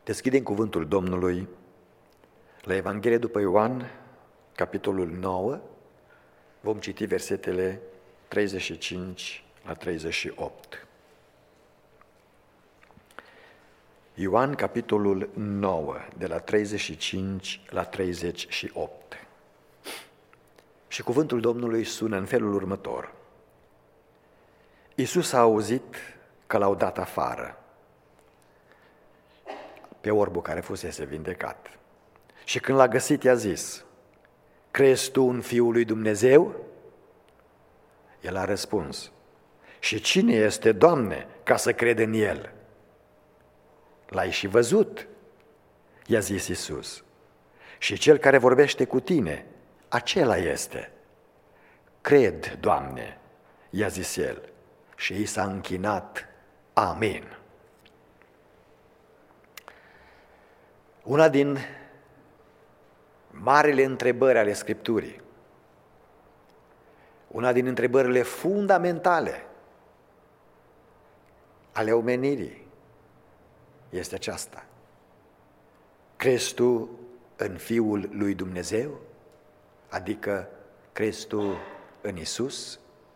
Deschidem cuvântul Domnului la Evanghelie după Ioan, capitolul 9, vom citi versetele 35 la 38. Ioan, capitolul 9, de la 35 la 38. Și cuvântul Domnului sună în felul următor. Iisus a auzit că l-au dat afară pe orbul care fusese vindecat. Și când l-a găsit, i-a zis: crezi tu în Fiul lui Dumnezeu? El a răspuns: și cine este, Doamne, ca să cred în El? L-ai și văzut, i-a zis Iisus. Și cel care vorbește cu tine, acela este. Cred, Doamne, i-a zis el. Și i s-a închinat. Amin. Una din marile întrebări ale Scripturii, una din întrebările fundamentale ale omenirii este aceasta. Crezi tu în Fiul lui Dumnezeu? Adică crezi tu în Iisus?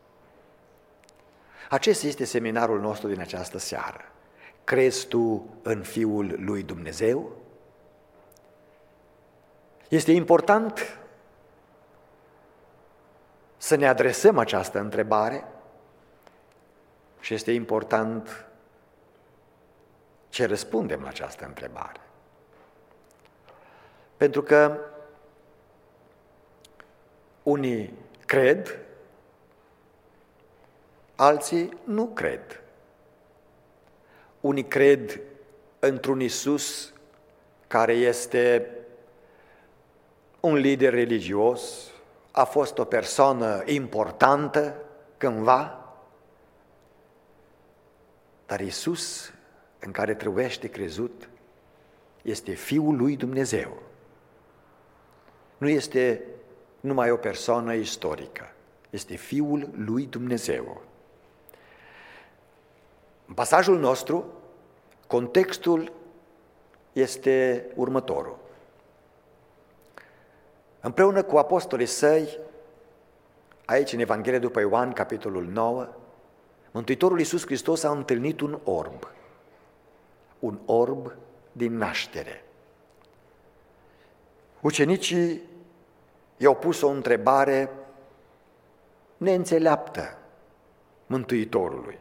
Acesta este seminarul nostru din această seară. Crezi tu în Fiul lui Dumnezeu? Este important să ne adresăm această întrebare și este important ce răspundem la această întrebare. Pentru că unii cred, alții nu cred. Unii cred într-un Iisus care este un lider religios, a fost o persoană importantă cândva, dar Iisus în care trebuiește crezut este Fiul lui Dumnezeu. Nu este numai o persoană istorică, este Fiul lui Dumnezeu. În pasajul nostru, contextul este următorul. Împreună cu apostolii săi, aici în Evanghelie după Ioan, capitolul 9, Mântuitorul Iisus Hristos a întâlnit un orb din naștere. Ucenicii i-au pus o întrebare neînțeleaptă Mântuitorului.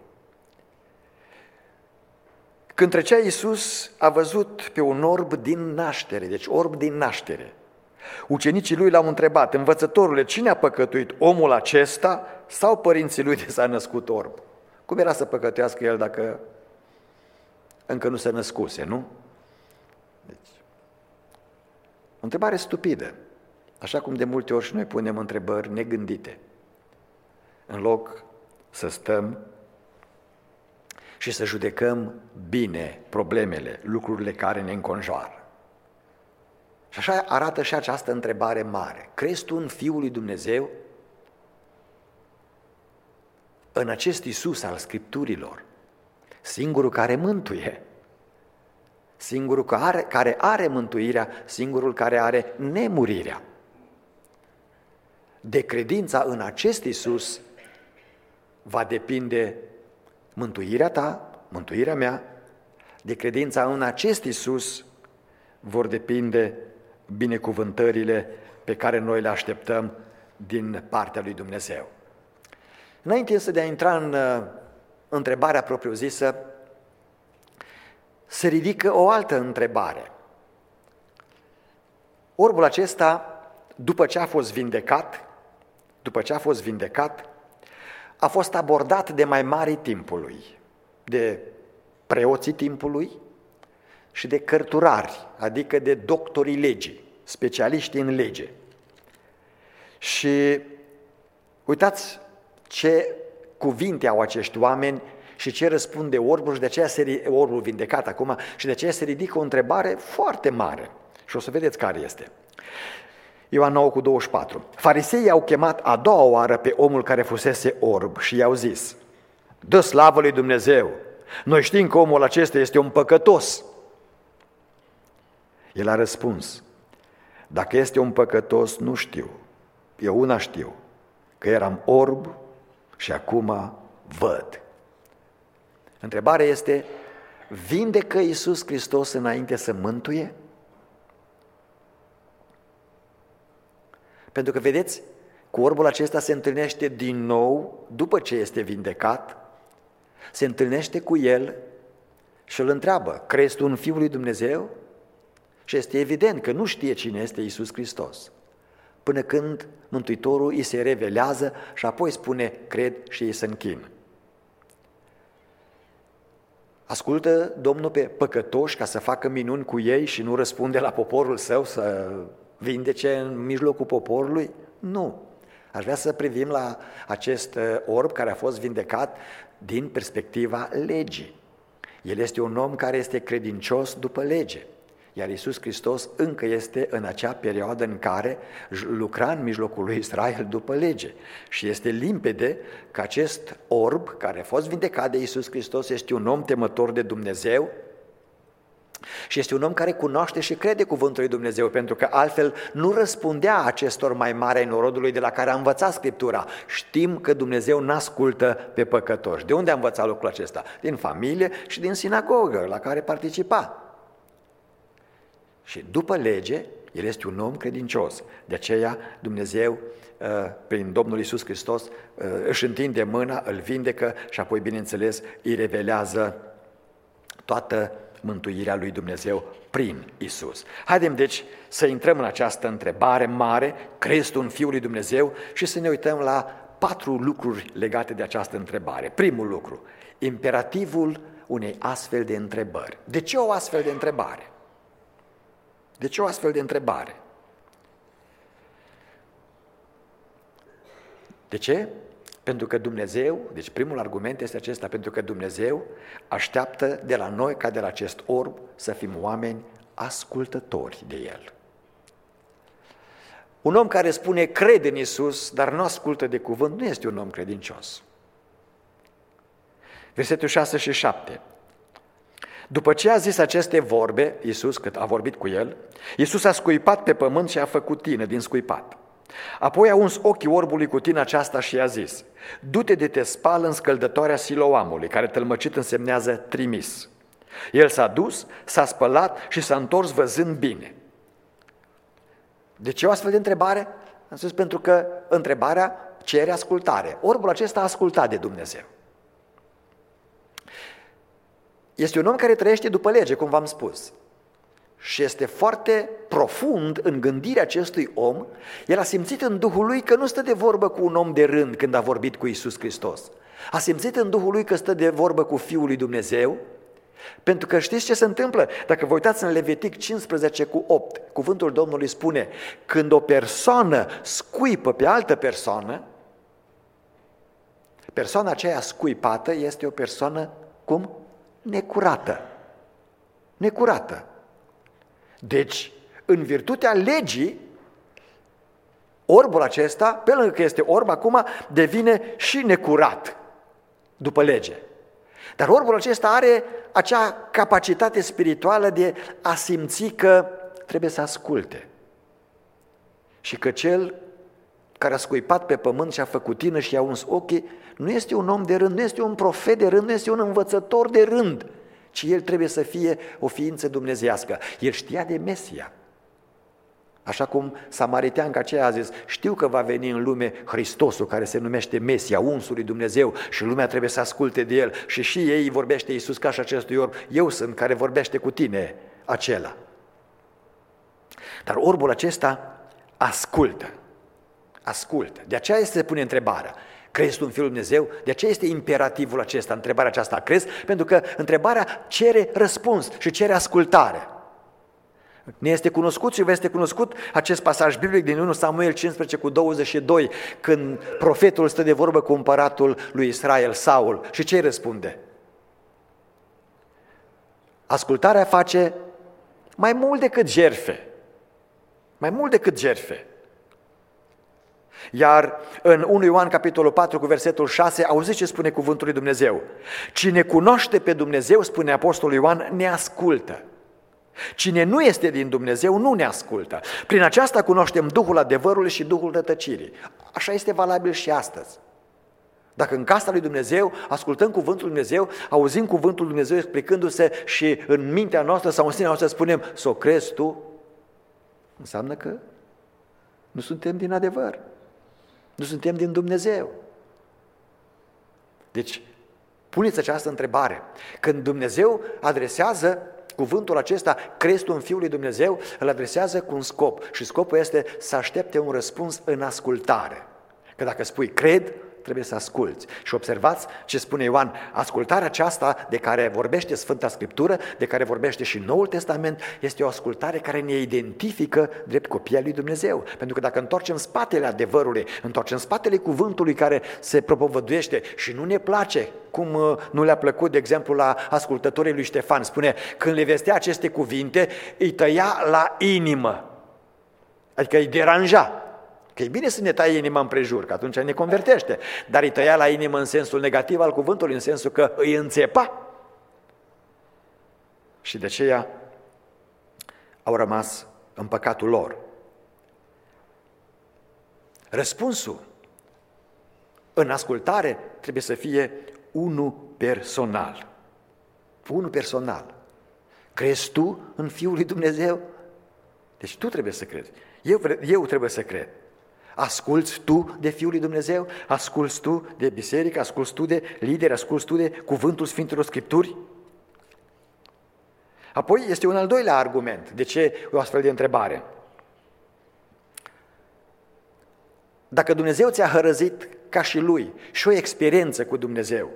Când trecea Iisus, a văzut pe un orb din naștere, deci orb din naștere. Ucenicii lui l-au întrebat: învățătorule, cine a păcătuit, omul acesta sau părinții lui de s-a născut orb? Cum era să păcătuiască el dacă încă nu se născuse, nu? Deci, o întrebare stupidă, așa cum de multe ori și noi punem întrebări negândite, în loc să stăm și să judecăm bine problemele, lucrurile care ne înconjoară. Și așa arată și această întrebare mare. Crezi tu în Fiul lui Dumnezeu? În acest Iisus al Scripturilor, singurul care mântuie, singurul care are mântuirea, singurul care are nemurirea. De credința în acest Iisus va depinde mântuirea ta, mântuirea mea. De credința în acest Iisus vor depinde binecuvântările pe care noi le așteptăm din partea lui Dumnezeu. Înainte să de a intra în întrebarea propriu-zisă, se ridică o altă întrebare. Orbul acesta, după ce a fost vindecat, a fost abordat de mai mari timpului, de preoții timpului și de cărturari, adică de doctorii legii, specialiști în lege. Și uitați ce cuvinte au acești oameni și ce răspunde orbul, și de aceea orbul vindecat acum, și de aceea se ridică o întrebare foarte mare. Și o să vedeți care este. Ioan 9:24. Fariseii au chemat a doua oară pe omul care fusese orb și i-au zis: dă slavă lui Dumnezeu, noi știm că omul acesta este un păcătos. El a răspuns: dacă este un păcătos, nu știu. Eu una știu, că eram orb și acum văd. Întrebarea este: vindecă Iisus Hristos înainte să mântuie? Pentru că, vedeți, cu orbul acesta se întâlnește din nou, după ce este vindecat, se întâlnește cu el și îl întreabă: crezi tu în Fiul lui Dumnezeu? Și este evident că nu știe cine este Iisus Hristos, până când Mântuitorul îi se revelează și apoi spune: cred, și ei se închină. Ascultă Domnul pe păcătoși ca să facă minuni cu ei și nu răspunde la poporul său să vindece în mijlocul poporului? Nu. Aș vrea să privim la acest orb care a fost vindecat din perspectiva legii. El este un om care este credincios după lege, iar Iisus Hristos încă este în acea perioadă în care lucra în mijlocul lui Israel după lege. Și este limpede că acest orb care a fost vindecat de Iisus Hristos este un om temător de Dumnezeu și este un om care cunoaște și crede cuvântul lui Dumnezeu, pentru că altfel nu răspundea acestor mai mari ai norodului de la care a învățat Scriptura. Știm că Dumnezeu n-ascultă pe păcătoși. De unde a învățat lucrul acesta? Din familie și din sinagogă la care participa. Și după lege, el este un om credincios. De aceea Dumnezeu, prin Domnul Iisus Hristos, își întinde mâna, îl vindecă și apoi, bineînțeles, îi revelează toată mântuirea lui Dumnezeu prin Iisus. Haidem deci să intrăm în această întrebare mare: crezi tu în Fiul lui Dumnezeu? Și să ne uităm la 4 lucruri legate de această întrebare. Primul lucru: imperativul unei astfel de întrebări. De ce o astfel de întrebare? De ce o astfel de întrebare? De ce? Pentru că Dumnezeu, deci primul argument este acesta, pentru că Dumnezeu așteaptă de la noi, ca de la acest orb, să fim oameni ascultători de El. Un om care spune crede în Iisus, dar nu ascultă de cuvânt, nu este un om credincios. Versetul 6 și 7. După ce a zis aceste vorbe, Iisus, cât a vorbit cu el, Iisus a scuipat pe pământ și a făcut tină din scuipat. Apoi a uns ochii orbului cu tina aceasta și i-a zis: du-te de te spală în scăldătoarea Siloamului, care tălmăcit însemnează trimis. El s-a dus, s-a spălat și s-a întors văzând bine. De ce o astfel de întrebare? Am spus pentru că întrebarea cere ascultare. Orbul acesta a ascultat de Dumnezeu. Este un om care trăiește după lege, cum v-am spus. Și este foarte profund în gândirea acestui om. El a simțit în Duhul lui că nu stă de vorbă cu un om de rând când a vorbit cu Iisus Hristos. A simțit în Duhul lui că stă de vorbă cu Fiul lui Dumnezeu, pentru că știți ce se întâmplă? Dacă vă uitați în Levitic 15:8, cuvântul Domnului spune: când o persoană scuipă pe altă persoană, persoana aceea scuipată este o persoană, cum? Necurată. Necurată. Deci, în virtutea legii, orbul acesta, pe lângă că este orb, acum devine și necurat după lege. Dar orbul acesta are acea capacitate spirituală de a simți că trebuie să asculte. Și că cel care a scuipat pe pământ și a făcut tină și i-a uns ochii, nu este un om de rând, nu este un profet de rând, nu este un învățător de rând, ci el trebuie să fie o ființă dumnezeiască. El știa de Mesia. Așa cum samariteanca aceea a zis: știu că va veni în lume Hristosul, care se numește Mesia, unsul lui Dumnezeu, și lumea trebuie să asculte de el. Și ei vorbește Iisus ca și acestui orb: eu sunt care vorbește cu tine, acela. Dar orbul acesta ascultă. Ascultă. De aceea se pune întrebarea: crezi tu în Fiul lui Dumnezeu? De aceea este imperativul acesta, întrebarea aceasta: crezi? Pentru că întrebarea cere răspuns și cere ascultare. Ne este cunoscut și vă este cunoscut acest pasaj biblic din 1 Samuel 15:22, când profetul stă de vorbă cu împăratul lui Israel, Saul, și ce îi răspunde? Ascultarea face mai mult decât jertfe. Mai mult decât jertfe. Iar în 1 Ioan capitolul 4 cu versetul 6, auziți ce spune cuvântul lui Dumnezeu: cine cunoaște pe Dumnezeu, spune apostolul Ioan, ne ascultă. Cine nu este din Dumnezeu nu ne ascultă. Prin aceasta cunoaștem Duhul adevărului și Duhul rătăcirii. Așa este valabil și astăzi. Dacă în casa lui Dumnezeu ascultăm cuvântul lui Dumnezeu, auzim cuvântul lui Dumnezeu explicându-se și în mintea noastră sau în sinea noastră spunem, s-o crezi tu, înseamnă că nu suntem din adevăr. Nu suntem din Dumnezeu. Deci, puneți această întrebare. Când Dumnezeu adresează cuvântul acesta, crezi tu în Fiul lui Dumnezeu, îl adresează cu un scop. Și scopul este să aștepte un răspuns în ascultare. Că dacă spui cred, trebuie să asculți. Și observați ce spune Ioan, ascultarea aceasta de care vorbește Sfânta Scriptură, de care vorbește și Noul Testament, este o ascultare care ne identifică drept copii ai lui Dumnezeu. Pentru că dacă întoarcem spatele adevărului, întoarcem spatele cuvântului care se propovăduiește și nu ne place, cum nu le-a plăcut, de exemplu, la ascultătorii lui Ștefan, spune, când le vestea aceste cuvinte, îi tăia la inimă, adică îi deranja. Că e bine să ne taie inima împrejur, că atunci ne convertește, dar îi tăia la inimă în sensul negativ al cuvântului, în sensul că îi înțepa. Și de aceea au rămas în păcatul lor. Răspunsul în ascultare trebuie să fie unul personal. Unul personal. Crezi tu în Fiul lui Dumnezeu? Deci tu trebuie să crezi. Eu trebuie să cred. Asculți tu de Fiul lui Dumnezeu? Asculți tu de biserică? Asculți tu de lideri? Asculți tu de cuvântul Sfintelor Scripturi? Apoi este un al doilea argument. De ce o astfel de întrebare? Dacă Dumnezeu ți-a hărăzit ca și Lui și o experiență cu Dumnezeu,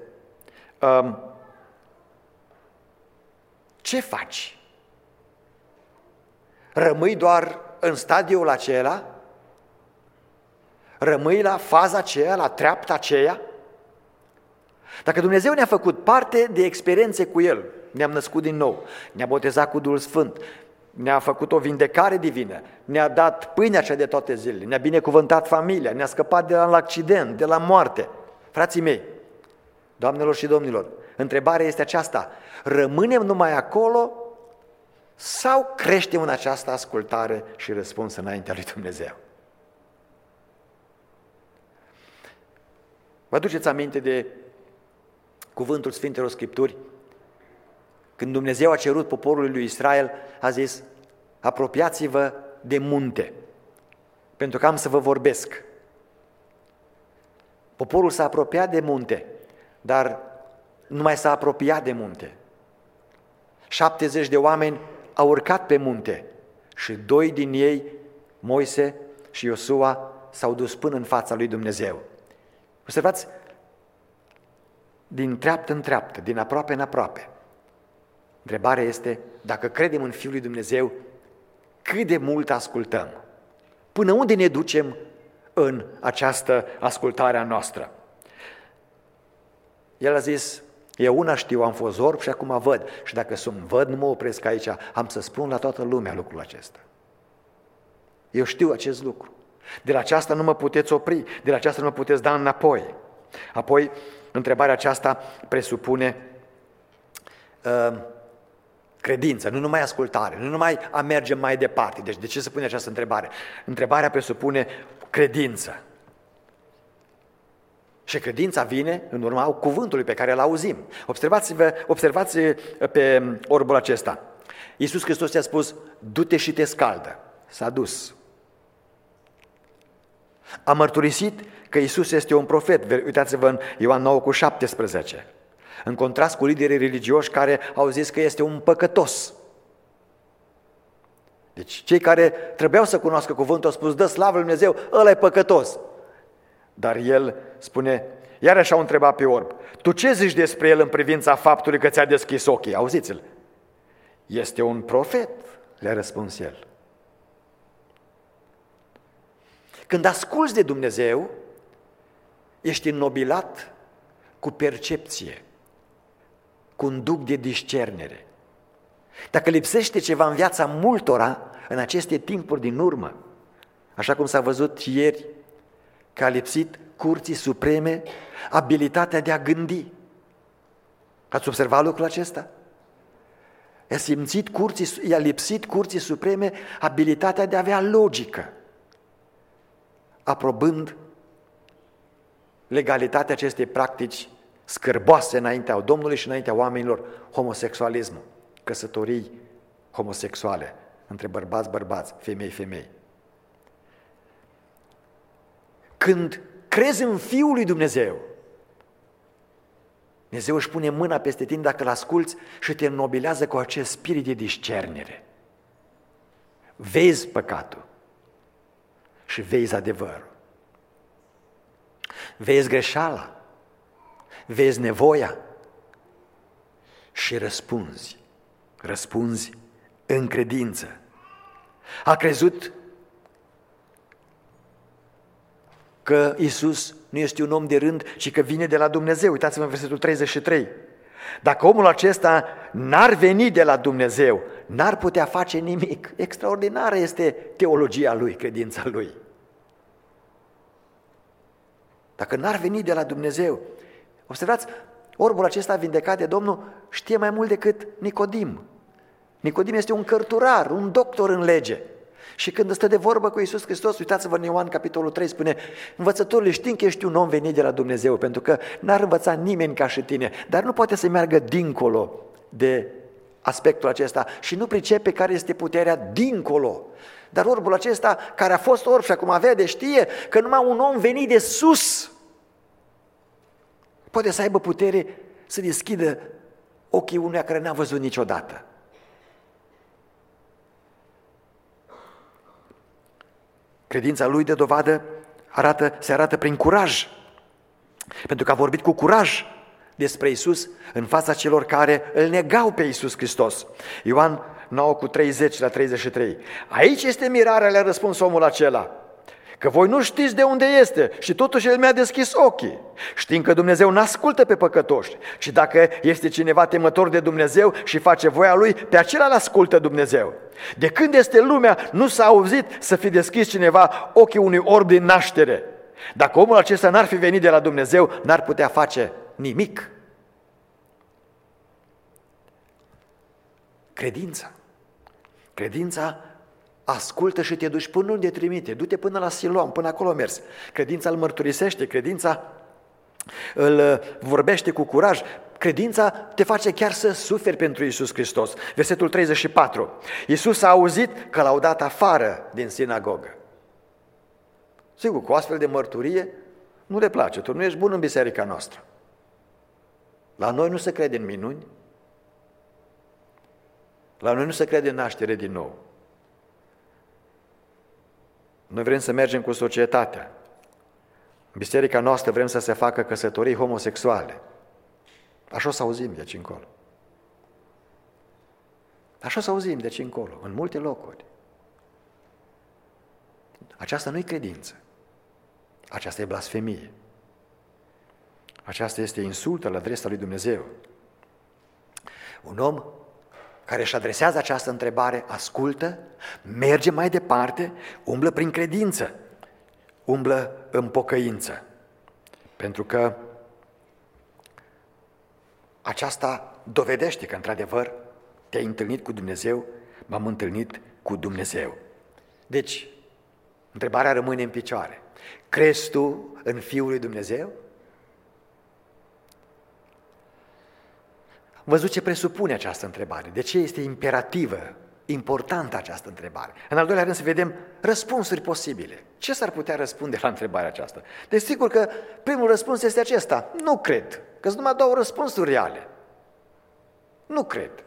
ce faci? Rămâi doar în stadiul acela? Rămâi la faza aceea, la treapta aceea? Dacă Dumnezeu ne-a făcut parte de experiențe cu El, ne-am născut din nou, ne-a botezat cu Duhul Sfânt, ne-a făcut o vindecare divină, ne-a dat pâinea cea de toate zilele, ne-a binecuvântat familia, ne-a scăpat de la accident, de la moarte. Frații mei, doamnelor și domnilor, întrebarea este aceasta: rămânem numai acolo sau creștem în această ascultare și răspuns înaintea lui Dumnezeu? Vă aduceți aminte de cuvântul Sfintelor Scripturi? Când Dumnezeu a cerut poporului lui Israel, a zis, apropiați-vă de munte, pentru că am să vă vorbesc. Poporul s-a apropiat de munte, dar nu mai s-a apropiat de munte. 70 de oameni au urcat pe munte și 2 din ei, Moise și Iosua, s-au dus până în fața lui Dumnezeu. Observați, din treaptă în treaptă, din aproape în aproape. Întrebarea este, dacă credem în Fiul lui Dumnezeu, cât de mult ascultăm? Până unde ne ducem în această ascultare a noastră? El a zis, eu una știu, am fost orb și acum văd. Și dacă văd, nu mă opresc aici, am să spun la toată lumea lucrul acesta. Eu știu acest lucru. De la aceasta nu mă puteți opri, de la aceasta nu mă puteți da înapoi. Apoi, întrebarea aceasta presupune credință, nu numai ascultare, nu numai a merge mai departe. Deci de ce se pune această întrebare? Întrebarea presupune credință. Și credința vine în urma cuvântului pe care îl auzim. Observați pe orbul acesta. Iisus Hristos i-a spus, du-te și te scaldă. S-a dus. A mărturisit că Iisus este un profet. Uitați-vă în Ioan 9:17. În contrast cu liderii religioși care au zis că este un păcătos. Deci cei care trebuiau să cunoască cuvântul au spus, dă slavă lui Dumnezeu, ăla e păcătos. Dar el spune, iarăși au întrebat pe orb, tu ce zici despre el în privința faptului că ți-a deschis ochii? Auziți-l. Este un profet, le-a răspuns el. Când asculți de Dumnezeu, ești înnobilat cu percepție, cu un duc de discernere. Dacă lipsește ceva în viața multora, în aceste timpuri din urmă, așa cum s-a văzut ieri, că a lipsit Curții Supreme abilitatea de a gândi. Ați observat lucrul acesta? I-a lipsit Curții Supreme abilitatea de a avea logică, aprobând legalitatea acestei practici scârboase înaintea Domnului și înaintea oamenilor, homosexualismul, căsătorii homosexuale între bărbați, femei. Când crezi în Fiul lui Dumnezeu, Dumnezeu își pune mâna peste tine dacă îl asculți și te înnobilează cu acest spirit de discernere. Vezi păcatul și vezi adevărul. Vezi greșeala, vezi nevoia și răspunzi în credință. A crezut că Iisus nu este un om de rând, ci că vine de la Dumnezeu. Uitați-vă în versetul 33. Dacă omul acesta n-ar veni de la Dumnezeu, n-ar putea face nimic. Extraordinară este teologia lui, credința lui. Dacă n-ar veni de la Dumnezeu, observați, orbul acesta vindecat de Domnul știe mai mult decât Nicodim. Nicodim este un cărturar, un doctor în lege. Și când stă de vorbă cu Iisus Hristos, uitați-vă în Ioan capitolul 3, spune: învățătorule, știm că ești un om venit de la Dumnezeu, pentru că n-ar învăța nimeni ca și tine, dar nu poate să meargă dincolo de aspectul acesta și nu pricepe care este puterea dincolo. Dar orbul acesta, care a fost orb și acum vede, știe că numai un om venit de sus poate să aibă putere să deschidă ochii unuia care n-a văzut niciodată. Credința lui de dovadă se arată prin curaj, pentru că a vorbit cu curaj despre Iisus în fața celor care îl negau pe Iisus Hristos. Ioan 9:30-33. Aici este mirarea, le-a răspuns omul acela, că voi nu știți de unde este și totuși El mi-a deschis ochii. Știm că Dumnezeu n-ascultă pe păcătoși, ci dacă este cineva temător de Dumnezeu și face voia Lui, pe acela l-ascultă Dumnezeu. De când este lumea, nu s-a auzit să fi deschis cineva ochii unui orb din naștere. Dacă omul acesta n-ar fi venit de la Dumnezeu, n-ar putea face nimic. Credința ascultă și te duci până unde trimite, du-te până la Siloam, până acolo mers. Credința îl mărturisește, credința îl vorbește cu curaj, credința te face chiar să suferi pentru Iisus Hristos. Versetul 34. Iisus a auzit că l-au dat afară din sinagogă. Sigur, cu astfel de mărturie nu le place, tu nu ești bun în biserica noastră. La noi nu se crede în minuni, la noi nu se crede în naștere din nou. Noi vrem să mergem cu societatea. În biserica noastră vrem să se facă căsătorii homosexuale. Așa o să auzim de aici încolo. Așa o să auzim de aici încolo, în multe locuri. Aceasta nu e credință. Aceasta e blasfemie. Aceasta este insultă la adresa lui Dumnezeu. Un om care își adresează această întrebare, ascultă, merge mai departe, umblă prin credință, umblă în pocăință. Pentru că aceasta dovedește că, într-adevăr, te-ai întâlnit cu Dumnezeu, m-am întâlnit cu Dumnezeu. Deci, întrebarea rămâne în picioare. Crezi tu în Fiul lui Dumnezeu? Am văzut ce presupune această întrebare, de ce este imperativă, importantă această întrebare. În al doilea rând să vedem răspunsuri posibile. Ce s-ar putea răspunde la întrebarea aceasta? Deci sigur că primul răspuns este acesta, nu cred, că sunt numai două răspunsuri reale. Nu cred.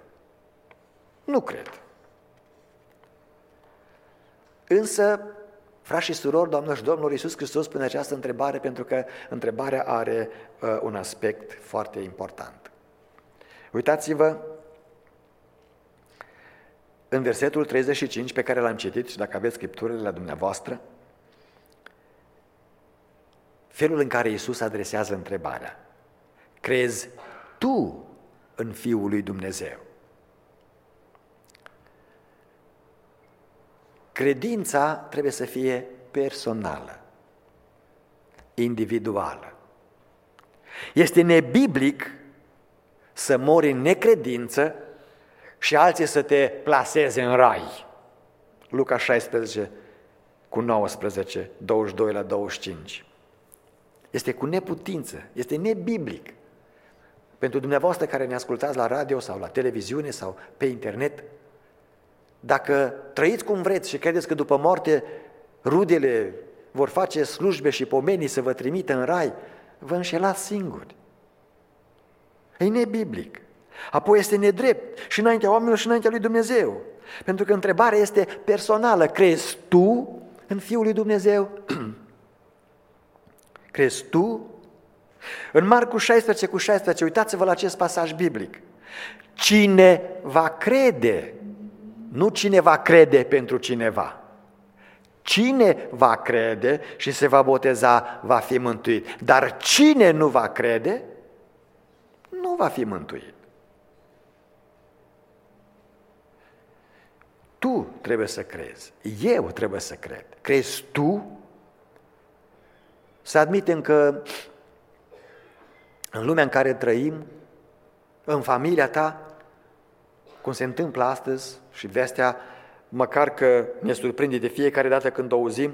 Însă, frați și surori, doamnă și domnilor, Iisus Hristos pune această întrebare pentru că întrebarea are un aspect foarte important. Uitați-vă în versetul 35 pe care l-am citit și dacă aveți scripturile la dumneavoastră, felul în care Iisus adresează întrebarea. Crezi tu în Fiul lui Dumnezeu? Credința trebuie să fie personală, individuală. Este nebiblic să mori în necredință și alții să te plaseze în rai. Luca 16 cu 19, 22 la 25. Este cu neputință, este nebiblic. Pentru dumneavoastră care ne ascultați la radio sau la televiziune sau pe internet, dacă trăiți cum vreți și credeți că după moarte rudele vor face slujbe și pomenii să vă trimită în rai, vă înșelați singuri. E nebiblic. Apoi este nedrept și înaintea oamenilor și înaintea lui Dumnezeu. Pentru că întrebarea este personală. Crezi tu în Fiul lui Dumnezeu? Crezi tu? În Marcu 16 cu 16, uitați-vă la acest pasaj biblic. Cine va crede, nu cine va crede pentru cineva. Cine va crede și se va boteza va fi mântuit. Dar cine nu va crede, nu va fi mântuit. Tu trebuie să crezi, eu trebuie să cred. Crezi tu? Să admitem că în lumea în care trăim, în familia ta, cum se întâmplă astăzi și vestea, măcar că ne surprinde de fiecare dată când o auzim,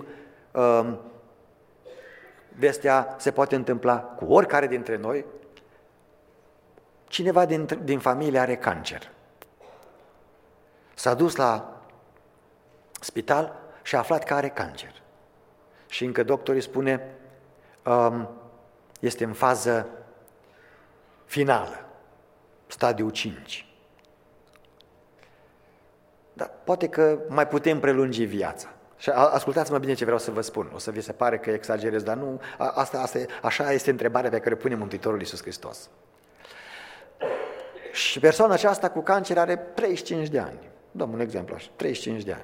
vestea se poate întâmpla cu oricare dintre noi, cineva din familie are cancer. S-a dus la spital și a aflat că are cancer. Și încă doctorii spune, este în fază finală, stadiul 5. Dar poate că mai putem prelungi viața. Și ascultați-mă bine ce vreau să vă spun. O să vi se pare că exagerez, dar nu, așa este întrebarea pe care o pune Mântuitorul Iisus Hristos. Și persoana aceasta cu cancer are 35 de ani. Dăm un exemplu așa, 35 de ani.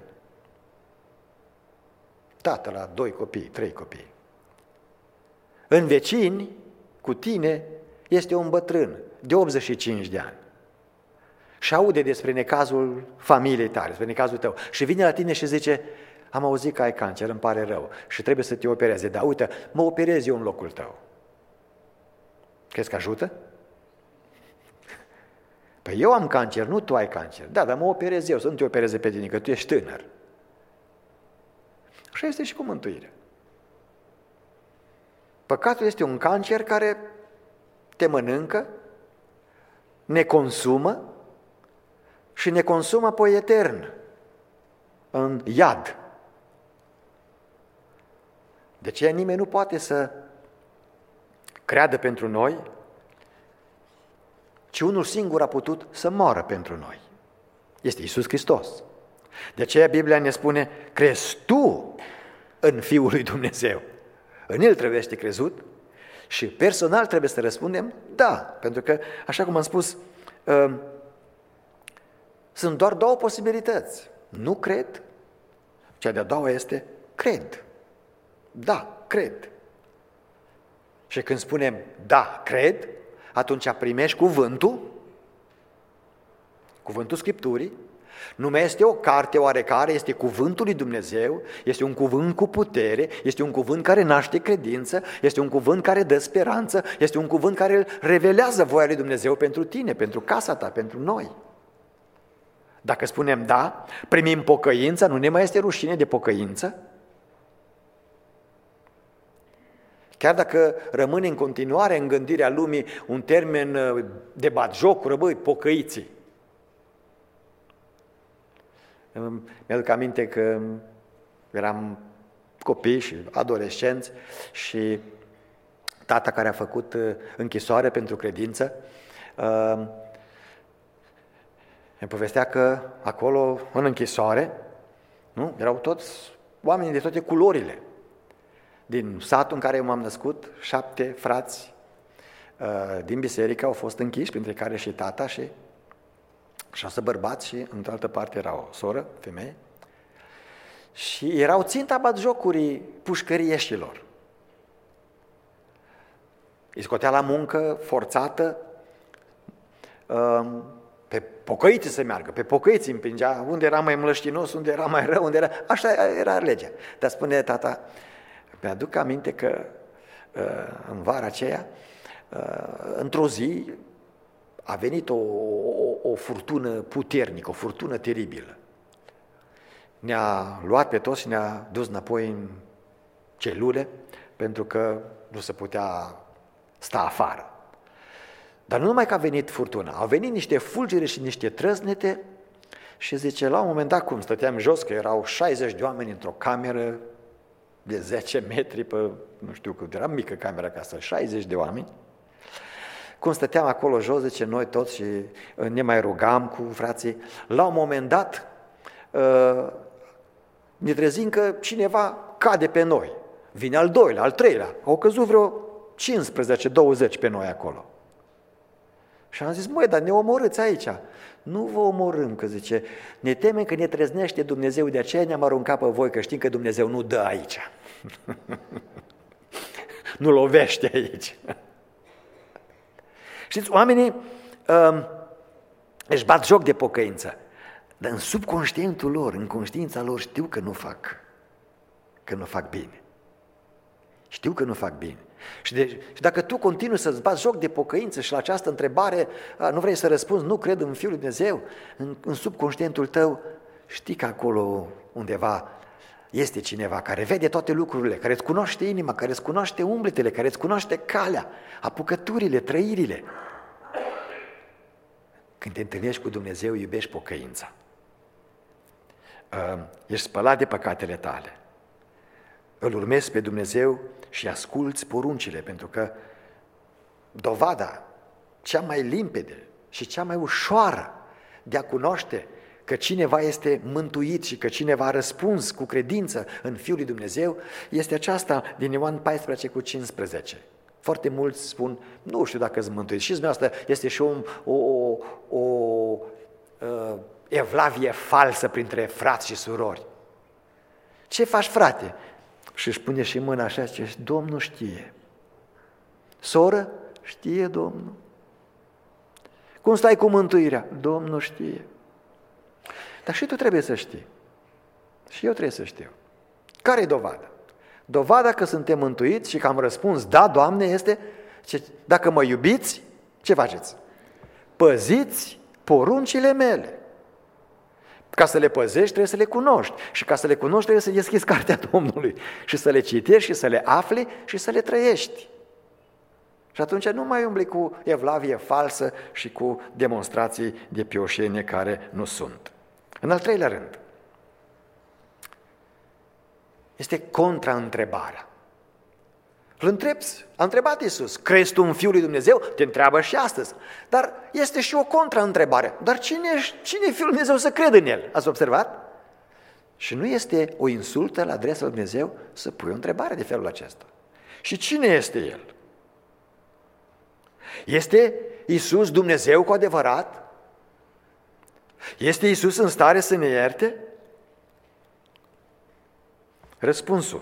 Tată la 2 copii, 3 copii. În vecini, cu tine, este un bătrân de 85 de ani. Și aude despre necazul familiei tale, despre necazul tău. Și vine la tine și zice, am auzit că ai cancer, îmi pare rău și trebuie să te opereze. Dar uite, mă operez eu în locul tău. Crezi că ajută? Păi eu am cancer, nu tu ai cancer. Da, dar mă operez eu, să nu te opereze pe tine, că tu ești tânăr. Așa este și cu mântuirea. Păcatul este un cancer care te mănâncă, ne consumă și ne consumă apoi etern, în iad. De ce nimeni nu poate să creadă pentru noi, ci unul singur a putut să moară pentru noi. Este Iisus Hristos. De aceea Biblia ne spune, crezi tu în Fiul lui Dumnezeu? În El trebuie să crezut și personal trebuie să răspundem da, pentru că, așa cum am spus, sunt doar două posibilități. Nu cred, cea de-a doua este cred. Da, cred. Și când spunem da, cred, atunci primești cuvântul Scripturii. Nu mai este o carte oarecare, este cuvântul lui Dumnezeu, este un cuvânt cu putere, este un cuvânt care naște credință, este un cuvânt care dă speranță, este un cuvânt care revelează voia lui Dumnezeu pentru tine, pentru casa ta, pentru noi. Dacă spunem da, primim pocăință, nu ne mai este rușine de pocăință? Chiar dacă rămâne în continuare în gândirea lumii un termen de batjocură, băi, pocăiții. Mi-aduc aminte că eram copii și adolescenți și tata care a făcut închisoare pentru credință îmi povestea că acolo, în închisoare, nu? Erau toți oameni de toate culorile. Din satul în care eu m-am născut, 7 frați din biserică au fost închiși, printre care și tata și 6 bărbați și într-o altă parte era o soră, femeie. Și erau ținta batjocurii pușcărieșilor. Îi scotea la muncă forțată, pe pocăiții să meargă, pe pocăiții împingea, unde era mai mlăștinos, unde era mai rău, unde era... Așa era legea. Dar spune tata, mi-aduc aminte că în vara aceea, într-o zi, a venit o o furtună puternică, o furtună teribilă. Ne-a luat pe toți și ne-a dus înapoi în celule, pentru că nu se putea sta afară. Dar nu numai că a venit furtuna, au venit niște fulgere și niște trăsnete și zice, la un moment dat, cum stăteam jos, că erau 60 de oameni într-o cameră de 10 metri, pe, nu știu cât, era mică camera acasă, 60 de oameni, cum stăteam acolo jos, zice, noi toți și ne mai rugam cu frații, la un moment dat ne trezim că cineva cade pe noi. Vine al doilea, al treilea, au căzut vreo 15-20 pe noi acolo. Și am zis, măi, dar ne omorâți aici. Nu vă omorâm, că zice, ne temem că ne treznește Dumnezeu, de aceea ne-am aruncat pe voi, că știm că Dumnezeu nu dă aici. Nu lovește aici. Știți, oamenii își bat joc de pocăință, dar în subconștientul lor, în conștiința lor, știu că nu fac bine. Știu că nu fac bine. Și dacă tu continui să-ți bați joc de pocăință și la această întrebare nu vrei să răspunzi, nu cred în Fiul lui Dumnezeu, în subconștientul tău, știi că acolo undeva este cineva care vede toate lucrurile, care îți cunoaște inima, care îți cunoaște umbletele, care îți cunoaște calea, apucăturile, trăirile. Când te întâlnești cu Dumnezeu, iubești pocăința. Ești spălat de păcatele tale. Îl urmezi pe Dumnezeu și asculți poruncile, pentru că dovada cea mai limpede și cea mai ușoară de a cunoaște că cineva este mântuit și că cineva a răspuns cu credință în Fiul lui Dumnezeu este aceasta din Ioan 14:15. Foarte mulți spun, nu știu dacă sunt mântuit. Și dumneavoastră este și o evlavie falsă printre frați și surori. Ce faci, frate? Și își pune și mâna așa și zice, Domnul știe. Soră, știe Domnul. Cum stai cu mântuirea? Domnul știe. Dar și tu trebuie să știi. Și eu trebuie să știu. Care e dovada? Dovada că suntem mântuiți și că am răspuns, da, Doamne, este, dacă mă iubiți, ce faceți? Păziți poruncile mele. Ca să le păzești, trebuie să le cunoști. Și ca să le cunoști, trebuie să deschizi cartea Domnului. Și să le citești și să le afli și să le trăiești. Și atunci nu mai umbli cu evlavie falsă și cu demonstrații de pioșenie care nu sunt. În al treilea rând, este contraîntrebarea. Îl întrebi, a întrebat Iisus, crezi tu în Fiul lui Dumnezeu? Te întreabă și astăzi. Dar este și o contraîntrebare. Dar cine e Fiul lui Dumnezeu să crede în El? Ați observat? Și nu este o insultă la adresa lui Dumnezeu să pui o întrebare de felul acesta. Și cine este El? Este Iisus Dumnezeu cu adevărat? Este Iisus în stare să ne ierte? Răspunsul.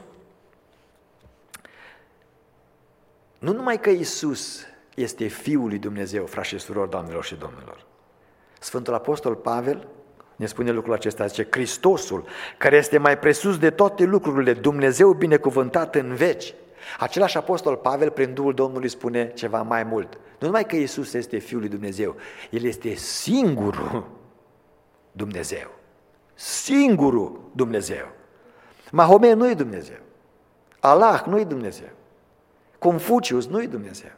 Nu numai că Iisus este Fiul lui Dumnezeu, frați și surori, doamnelor și domnilor. Sfântul Apostol Pavel ne spune lucrul acesta, zice, Hristosul, care este mai presus de toate lucrurile, Dumnezeu binecuvântat în veci. Același Apostol Pavel, prin Duhul Domnului, spune ceva mai mult. Nu numai că Iisus este Fiul lui Dumnezeu, El este singurul Dumnezeu. Singurul Dumnezeu. Mahomet nu-i Dumnezeu. Allah nu-i Dumnezeu. Confucius nu-i Dumnezeu.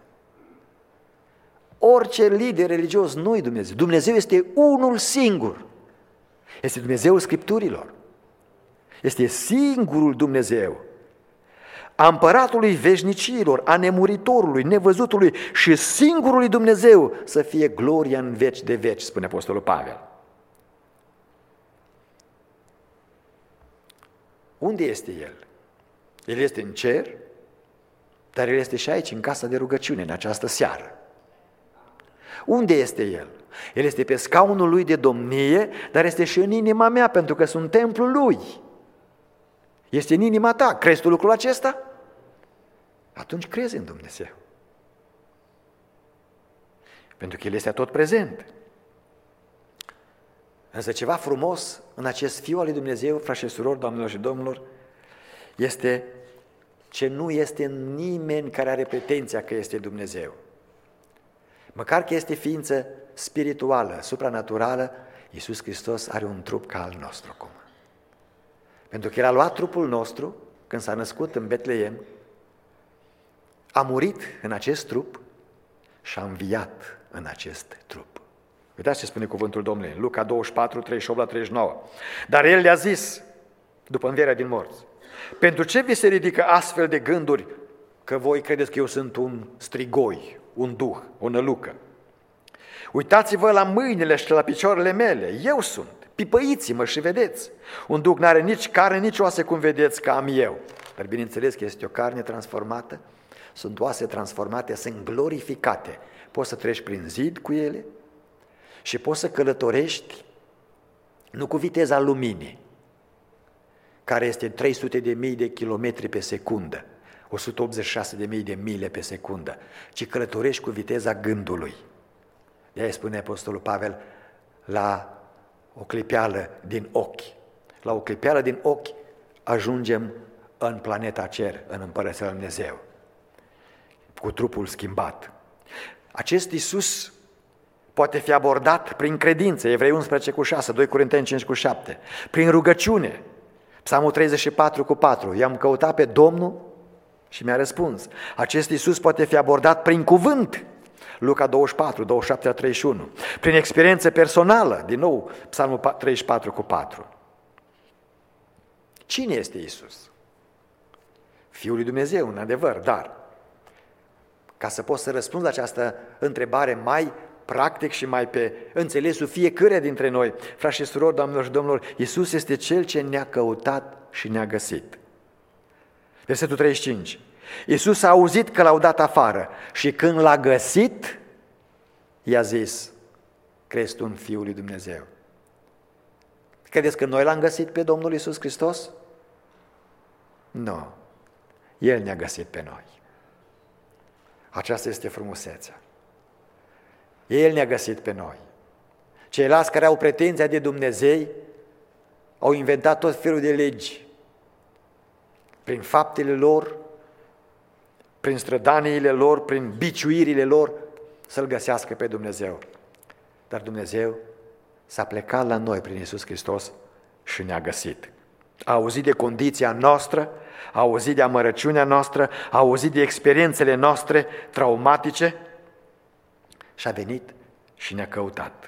Orice lider religios nu-i Dumnezeu. Dumnezeu este unul singur. Este Dumnezeul Scripturilor. Este singurul Dumnezeu. A împăratului veșnicilor, a nemuritorului, nevăzutului și singurului Dumnezeu să fie gloria în veci de veci, spune Apostolul Pavel. Unde este El? El este în cer, dar El este și aici, în casa de rugăciune, în această seară. Unde este El? El este pe scaunul Lui de domnie, dar este și în inima mea, pentru că sunt templul Lui. Este în inima ta. Crezi tu lucrul acesta? Atunci crezi în Dumnezeu. Pentru că El este atot prezent. Însă ceva frumos în acest Fiu al lui Dumnezeu, frați și surori, doamnelor și domnilor, este ce nu este nimeni care are pretenția că este Dumnezeu. Măcar că este ființă spirituală, supranaturală, Iisus Hristos are un trup ca al nostru acum. Pentru că El a luat trupul nostru când s-a născut în Betleem, a murit în acest trup și a înviat în acest trup. Uitați ce spune cuvântul Domnului în Luca 24, 38 la 39. Dar El le-a zis, după învierea din morți, pentru ce vi se ridică astfel de gânduri că voi credeți că eu sunt un strigoi, un duh, o nălucă? Uitați-vă la mâinile și la picioarele mele, eu sunt, pipăiți-mă și vedeți. Un duh n-are nici carne, nici oase, cum vedeți că am eu. Dar bineînțeles că este o carne transformată, sunt oase transformate, sunt glorificate. Poți să treci prin zid cu ele și poți să călătorești nu cu viteza luminii, care este 300.000 de kilometri pe secundă, 186.000 de mile pe secundă, ci călătorești cu viteza gândului. De-aia spune Apostolul Pavel, la o clipeală din ochi. La o clipeală din ochi ajungem în planeta cer, în Împărăția lui Dumnezeu, cu trupul schimbat. Acest Iisus poate fi abordat prin credință, Evrei 11 cu 6, 2 Corinteni 5 cu 7, prin rugăciune, Psalmul 34 cu 4, i-am căutat pe Domnul și mi-a răspuns. Acest Iisus poate fi abordat prin cuvânt, Luca 24, 27 la 31, prin experiență personală, din nou Psalmul 34 cu 4. Cine este Iisus? Fiul lui Dumnezeu, în adevăr, dar ca să poți să răspunzi la această întrebare mai practic și mai pe înțelesul fiecăruia dintre noi, frați și surori, doamnelor și domnilor, Iisus este Cel ce ne-a căutat și ne-a găsit. Versetul 35. Iisus a auzit că l-au dat afară și când l-a găsit, i-a zis, crezi tu în Fiul lui Dumnezeu? Credeți că noi l-am găsit pe Domnul Iisus Hristos? Nu. El ne-a găsit pe noi. Aceasta este frumusețea. El ne-a găsit pe noi. Ceilalți care au pretenția de Dumnezei au inventat tot felul de legi. Prin faptele lor, prin strădaniile lor, prin biciuirile lor, să-L găsească pe Dumnezeu. Dar Dumnezeu s-a plecat la noi prin Iisus Hristos și ne-a găsit. A auzit de condiția noastră, a auzit de amărăciunea noastră, a auzit de experiențele noastre traumatice și a venit și ne-a căutat.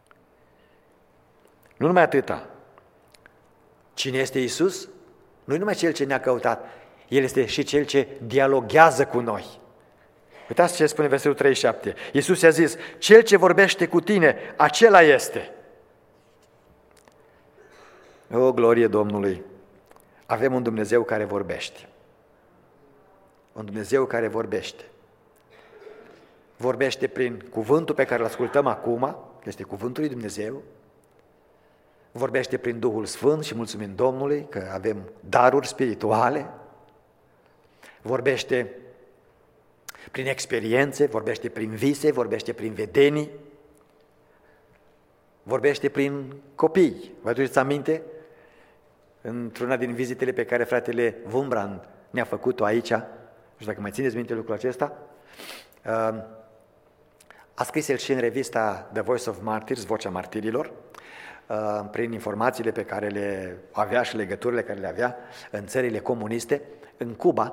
Nu numai atâta. Cine este Iisus? Nu numai Cel ce ne-a căutat, El este și Cel ce dialoghează cu noi. Uitați ce spune versetul 37. Iisus i-a zis, Cel ce vorbește cu tine, acela este. O, glorie Domnului! Avem un Dumnezeu care vorbește. Un Dumnezeu care vorbește. Vorbește prin cuvântul pe care îl ascultăm acum, este cuvântul lui Dumnezeu. Vorbește prin Duhul Sfânt și mulțumim Domnului că avem daruri spirituale. Vorbește prin experiențe, vorbește prin vise, vorbește prin vedenii. Vorbește prin copii. Vă aduceți aminte? Într-una din vizitele pe care fratele Wurmbrand ne-a făcut-o aici, nu știu dacă mai țineți minte lucrul acesta, a scris el și în revista The Voice of Martyrs, Vocea Martirilor, prin informațiile pe care le avea și legăturile care le avea în țările comuniste, în Cuba,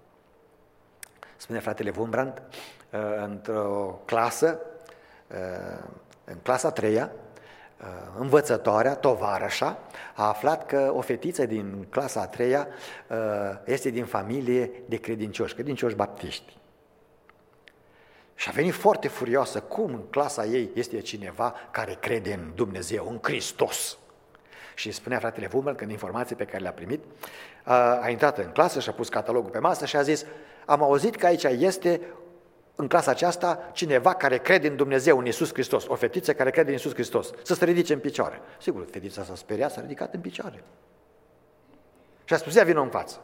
spune fratele Wurmbrand, într-o clasă, în clasa 3-a, învățătoarea, tovarășa, a aflat că o fetiță din clasa a 3-a este din familie de credincioși baptiști. Și a venit foarte furioasă, cum în clasa ei este cineva care crede în Dumnezeu, în Hristos. Și spunea fratele Wurmbrand că în informații pe care le-a primit, a intrat în clasă și a pus catalogul pe masă și a zis, am auzit că aici este în clasa aceasta cineva care crede în Dumnezeu, în Iisus Hristos, o fetiță care crede în Iisus Hristos, să se ridice în picioare. Sigur, fetița s-a speriat, s-a ridicat în picioare. Și a spus, ia vină în față.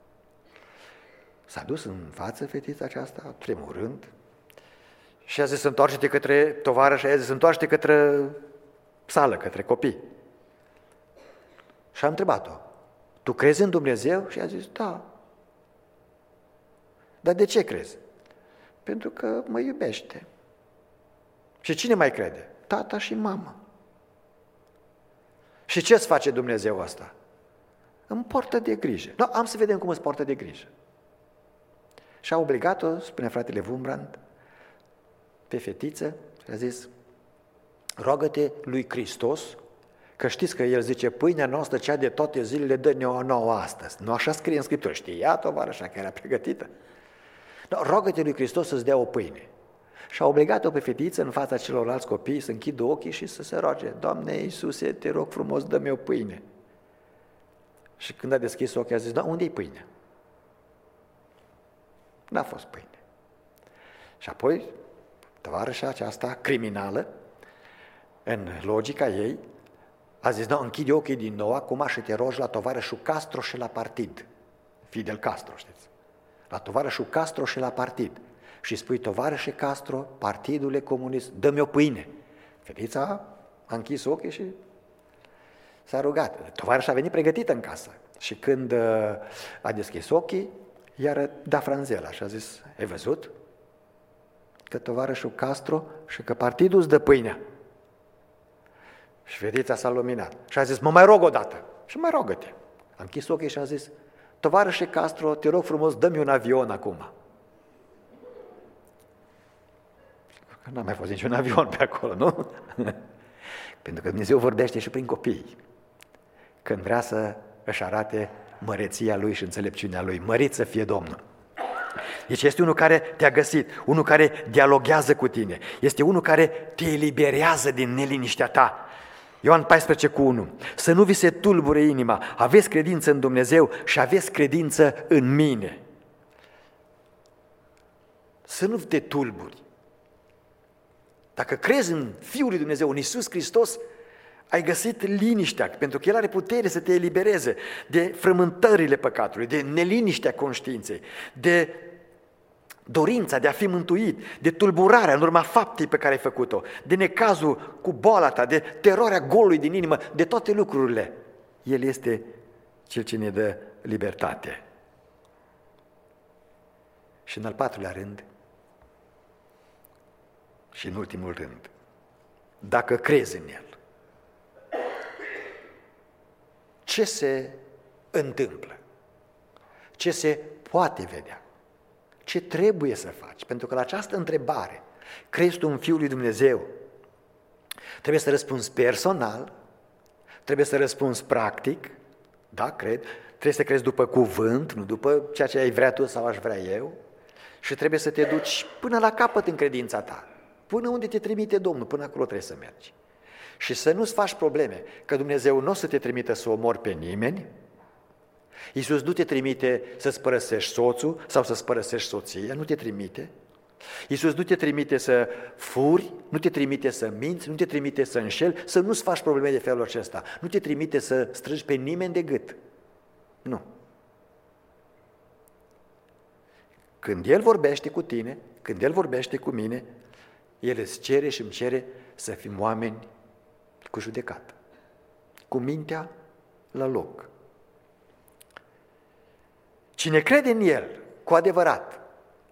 S-a dus în față fetița aceasta, tremurând, și a zis, întoarce-te către tovarăș, și a zis, întoarce-te către sală, către copii. Și a întrebat-o, tu crezi în Dumnezeu? Și a zis, da. Dar de ce crezi? Pentru că mă iubește. Și cine mai crede? Tata și mama. Și ce îți face Dumnezeu asta? Îmi poartă de grijă. No, am să vedem cum îți poartă de grijă. Și a obligat-o, spune fratele Wurmbrand, pe fetiță și a zis: rogă-te lui Hristos, că știți că el zice, pâinea noastră cea de toate zilele dă-ne-o nouă astăzi. Nu așa scrie în Scriptură, știa tovarășa că era pregătită. No, rogă-te lui Hristos să-ți dea o pâine. Și a obligat-o pe fetiță în fața celorlalți copii să închidă ochii și să se roage: Doamne Iisuse, te rog frumos, dă-mi o pâine. Și când a deschis ochii a zis: da, unde-i pâinea? N-a fost pâine. Și apoi tovarășa aceasta criminală, în logica ei, a zis: da, închide ochii din nou acum și te rogi la tovarășul Castro și la partid. Fidel Castro, știți? La tovarășul Castro și la partid. Și spui: tovarășe Castro, Partidul Comunist, dă-mi o pâine. Fetița a închis ochii și s-a rugat. Tovarășa a venit pregătită în casă. Și când a deschis ochii, iar da franzela și a zis: ai văzut? Că tovarășul Castro și că partidul îți dă pâinea. Și fetița s-a luminat și a zis: mă mai rog o dată. Și mai rogă-te. A închis ochii și a zis: tovarășe Castro, te rog frumos, dă-mi un avion acum. N-a mai fost niciun avion pe acolo, nu? Pentru că Dumnezeu vorbește și prin copii, când vrea să își arate măreția Lui și înțelepciunea Lui. Mărit să fie Domnul! Deci este unul care te-a găsit, unul care dialoghează cu tine, este unul care te eliberează din neliniștea ta. Ioan 14:1. Să nu vi se tulbure inima, aveți credință în Dumnezeu și aveți credință în mine. Să nu te tulburi. Dacă crezi în Fiul lui Dumnezeu, în Iisus Hristos, ai găsit liniștea, pentru că El are putere să te elibereze de frământările păcatului, de neliniștea conștiinței, de dorința de a fi mântuit, de tulburarea în urma faptei pe care ai făcut-o, de necazul cu boala ta, de teroarea golului din inimă, de toate lucrurile. El este Cel ce ne dă libertate. Și în al patrulea rând, și în ultimul rând, dacă crezi în El, ce se întâmplă? Ce se poate vedea? Ce trebuie să faci? Pentru că la această întrebare, crezi tu în Fiul lui Dumnezeu? Trebuie să răspunzi personal, trebuie să răspunzi practic, da, cred, trebuie să crezi după cuvânt, nu după ceea ce ai vrea tu sau aș vrea eu, și trebuie să te duci până la capăt în credința ta, până unde te trimite Domnul, până acolo trebuie să mergi. Și să nu-ți faci probleme, că Dumnezeu nu o să te trimită să omori pe nimeni. Iisus nu te trimite să-ți părăsești soțul sau să-ți părăsești soția, nu te trimite. Iisus nu te trimite să furi, nu te trimite să minți, nu te trimite să înșeli, să nu-ți faci probleme de felul acesta. Nu te trimite să strângi pe nimeni de gât. Nu. Când El vorbește cu tine, când El vorbește cu mine, El îți cere și îmi cere să fim oameni cu judecată, cu mintea la loc. Cine crede în El, cu adevărat,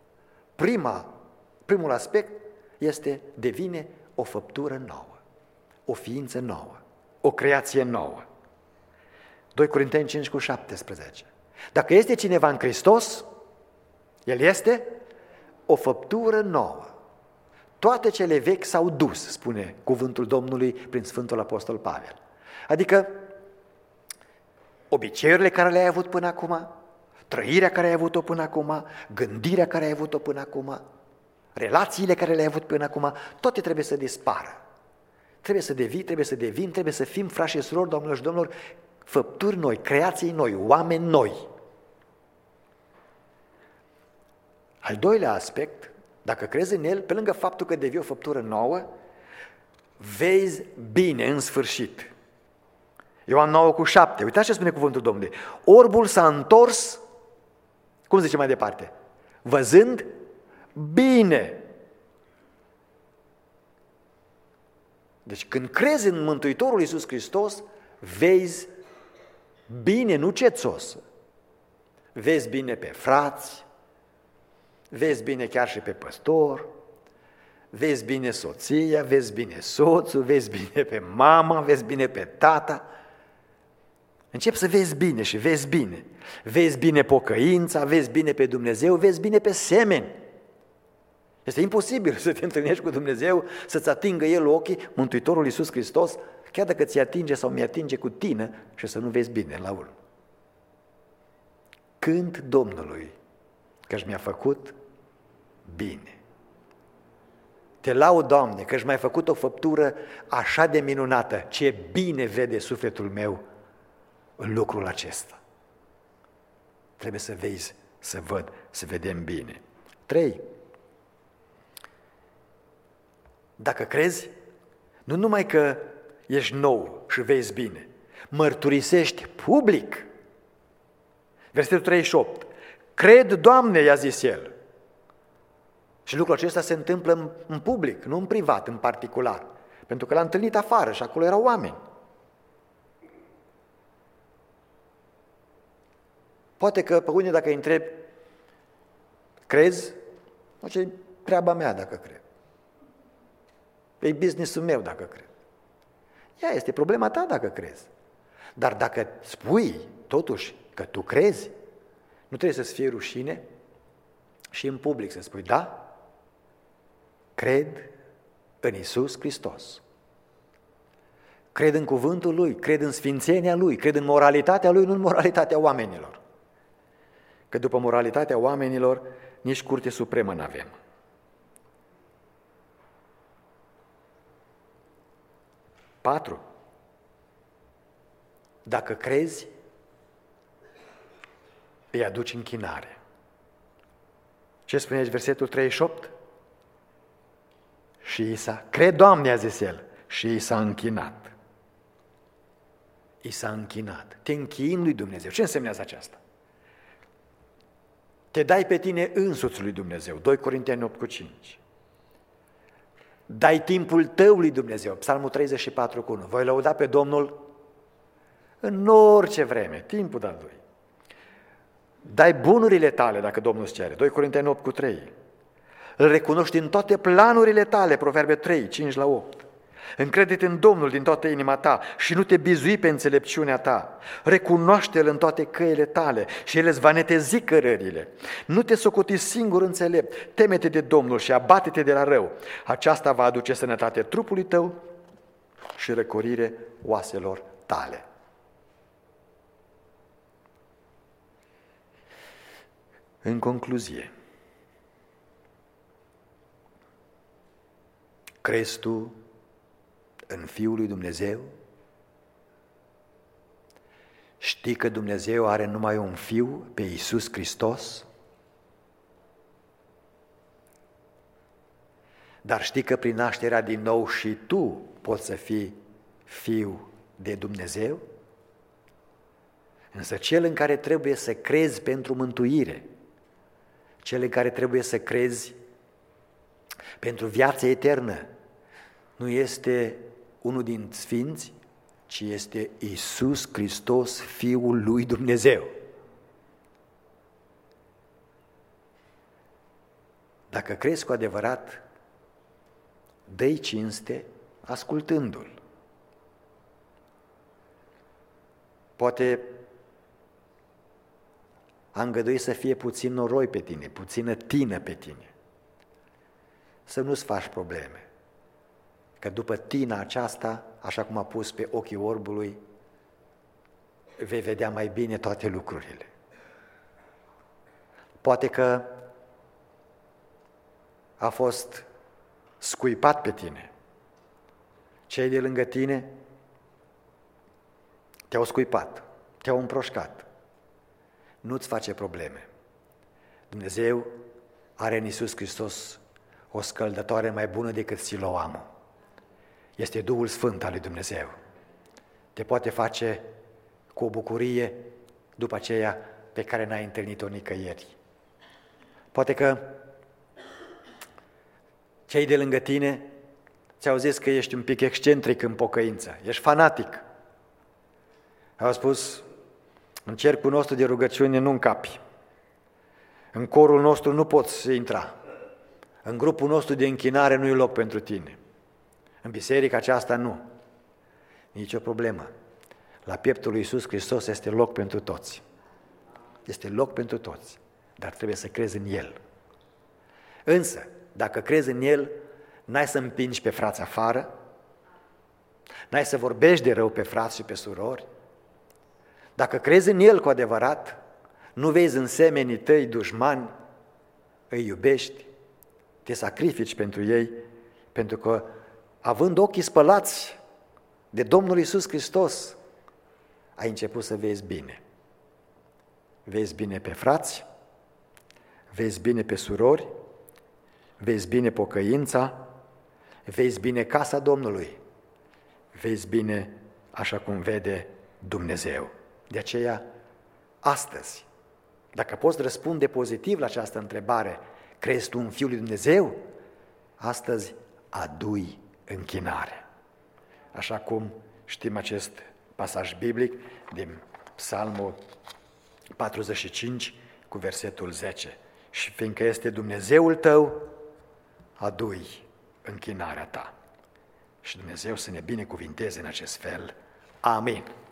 primul aspect este devine o făptură nouă, o ființă nouă, o creație nouă. 2 Corinteni 5:17. Dacă este cineva în Hristos, el este o făptură nouă. Toate cele vechi s-au dus, spune cuvântul Domnului prin Sfântul Apostol Pavel. Adică obiceiurile care le-ai avut până acum, trăirea care ai avut-o până acum, gândirea care ai avut-o până acum, relațiile care le-ai avut până acum, toate trebuie să dispară. Trebuie să devin, trebuie să fim, frați și surori, doamnelor și domnilor, făpturi noi, creații noi, oameni noi. Al doilea aspect, dacă crezi în El, pe lângă faptul că devii o făptură nouă, vezi bine în sfârșit. Ioan 9:7, uitați ce spune cuvântul Domnului. Orbul s-a întors, cum zice mai departe? Văzând bine. Deci când crezi în Mântuitorul Iisus Hristos, vezi bine, nu cețos. Vezi bine pe frați, vezi bine chiar și pe păstor, vezi bine soția, vezi bine soțul, vezi bine pe mama, vezi bine pe tata. Începi să vezi bine și vezi bine. Vezi bine pocăința, vezi bine pe Dumnezeu, vezi bine pe semeni. Este imposibil să te întâlnești cu Dumnezeu, să-ți atingă El ochii, Mântuitorul Iisus Hristos, chiar dacă ți atinge sau mi-atinge cu tine și să nu vezi bine la urmă. Cânt Domnului că-și mi-a făcut bine. Te laud, Doamne, că-și mi-ai făcut o făptură așa de minunată, ce bine vede sufletul meu în lucrul acesta. Trebuie să vezi, să văd, să vedem bine. 3. Dacă crezi, nu numai că ești nou și vezi bine, mărturisești public. Versetul 38. Cred, Doamne, i-a zis el. Și lucrul acesta se întâmplă în public, nu în privat, în particular. Pentru că l-a întâlnit afară și acolo erau oameni. Poate că pe unii dacă îi întrebi, crezi? Ce treaba mea dacă cred. E business-ul meu dacă cred. Ea este problema ta dacă crezi. Dar dacă spui totuși că tu crezi, nu trebuie să-ți fie rușine și în public să spui, da, cred în Iisus Hristos. Cred în cuvântul Lui, cred în sfințenia Lui, cred în moralitatea Lui, nu în moralitatea oamenilor. Că după moralitatea oamenilor, nici curte supremă n-avem. Patru. Dacă crezi, îi aduci închinare. Ce spune aici versetul 38? Și cred, Doamne, a zis el, și i s-a închinat. I s-a închinat. Te închini lui Dumnezeu. Ce însemnează aceasta? Te dai pe tine însuți lui Dumnezeu. 2 Corinteni 8:5. Dai timpul tău lui Dumnezeu. Psalmul 34:1. Voi lăuda pe Domnul în orice vreme, timpul dat lui. Dai bunurile tale dacă Domnul îți cere. 2 Corinteni 8:3. Îl recunoști în toate planurile tale. Proverbe 3, 5-8. Încrede-te în Domnul din toată inima ta și nu te bizui pe înțelepciunea ta. Recunoaște-L în toate căile tale și El îți va netezi cărările. Nu te socoti singur înțelept, teme-te de Domnul și abate-te de la rău. Aceasta va aduce sănătate trupului tău și răcorire oaselor tale. În concluzie, crezi tu în Fiul lui Dumnezeu? Știi că Dumnezeu are numai un Fiu, pe Iisus Hristos? Dar știi că prin nașterea din nou și tu poți să fii Fiu de Dumnezeu? Însă cel în care trebuie să crezi pentru mântuire, cel în care trebuie să crezi pentru viața eternă, nu este unul din sfinți, ci este Iisus Hristos, Fiul lui Dumnezeu. Dacă crezi cu adevărat, dă-i cinste ascultându-L. Poate a îngădui să fie puțin noroi pe tine, puțină tină pe tine. Să nu-ți faci probleme. Că după tina aceasta, așa cum a pus pe ochii orbului, vei vedea mai bine toate lucrurile. Poate că a fost scuipat pe tine. Cei de lângă tine te-au scuipat, te-au împroșcat. Nu-ți face probleme. Dumnezeu are în Iisus Hristos o scăldătoare mai bună decât Siloamul. Este Duhul Sfânt al lui Dumnezeu. Te poate face cu o bucurie după aceea pe care n-ai întâlnit-o nicăieri. Poate că cei de lângă tine ți-au zis că ești un pic excentric în pocăință, ești fanatic. Au spus, în cercul nostru de rugăciune nu încapi, în corul nostru nu poți intra, În grupul nostru de închinare nu e loc pentru tine. În biserica aceasta nu. Nici o problemă. La pieptul lui Iisus Hristos este loc pentru toți. Este loc pentru toți, dar trebuie să crezi în El. Însă, dacă crezi în El, n-ai să împingi pe frați afară, n-ai să vorbești de rău pe frați și pe surori. Dacă crezi în El cu adevărat, nu vezi în semenii tăi dușmani, îi iubești, te sacrifici pentru ei, pentru că având ochii spălați de Domnul Iisus Hristos, ai început să vezi bine. Vezi bine pe frați, vezi bine pe surori, vezi bine pocăința, vezi bine casa Domnului, vezi bine așa cum vede Dumnezeu. De aceea, astăzi, dacă poți răspunde pozitiv la această întrebare, crezi tu în Fiul lui Dumnezeu? Astăzi adui închinare. Așa cum știm acest pasaj biblic din Psalmul 45 cu versetul 10. Și fiindcă este Dumnezeul tău, adui închinarea ta. Și Dumnezeu să ne binecuvinteze în acest fel. Amin.